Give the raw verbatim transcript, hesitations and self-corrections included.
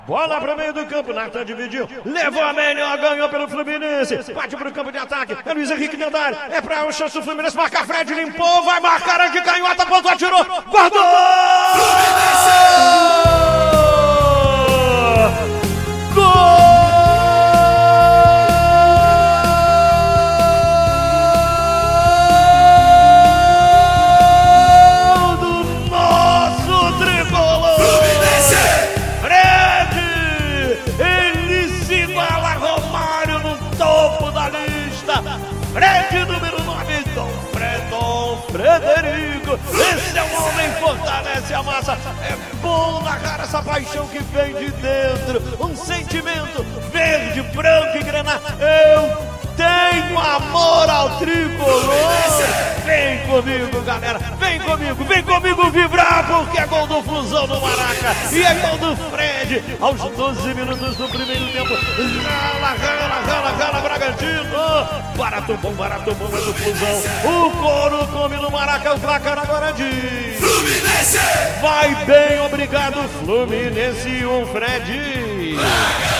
Bola pro meio do campo, Natan dividiu, levou a melhor, ganhou pelo Fluminense, bate pro campo de ataque, é Luiz Henrique dentro da área, é pra o chance do Fluminense, marca Fred, limpou, vai marcar aqui, canhota, apontou, atirou, guardou! Gol! Fred número nove, Dom Fredon Frederico. Esse é um homem, fortalece a massa. É bom narrar essa paixão que vem de dentro. Um sentimento verde, branco e granate. Eu tenho amor ao tricolor. Vem comigo, galera. Vem comigo, vem comigo vibrar, porque é gol do Flusão no Maraca. E é gol do Fred aos doze minutos do primeiro tempo. Rala, rala, rala, rala, Bragantino. Barato bom, barato bom é do Flusão. O couro come no Maraca, o placar agora diz Fluminense. Vai bem, obrigado, Fluminense e o Fred.